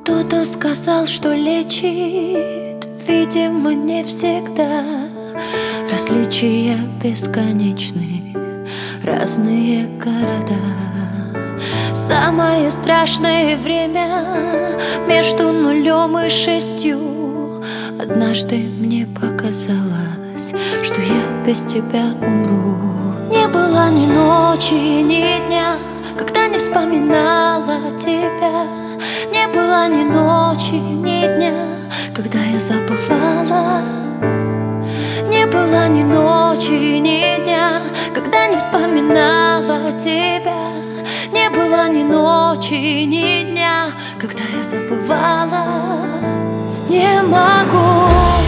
Кто-то сказал, что лечит, видимо, не всегда. Различия бесконечны, разные города. Самое страшное время между 0 и 6. Однажды мне показалось, что я без тебя умру. Не было ни ночи, ни дня, когда не вспоминала тебя. Не было ни ночи, ни дня, когда я забывала. Не было ни ночи, ни дня, когда не вспоминала тебя. Не было ни ночи, ни дня, когда я забывала. Не могу.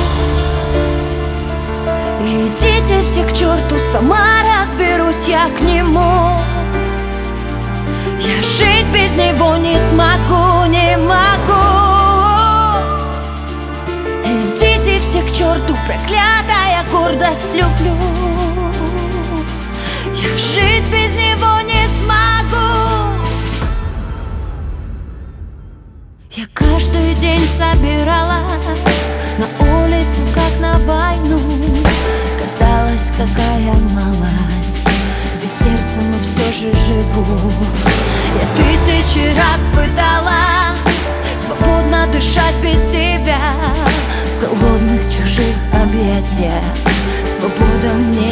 Идите все к черту, сама разберусь я к нему. Я жить без него не смогу, не могу. Идите все к черту, проклятая гордость люблю. Я жить без него не смогу. Я каждый день собиралась на улицу, как на войну. Казалось, какая малость, без сердца, но все же живу. Я 1000 раз пыталась свободно дышать без тебя в голодных чужих объятиях. Свобода мне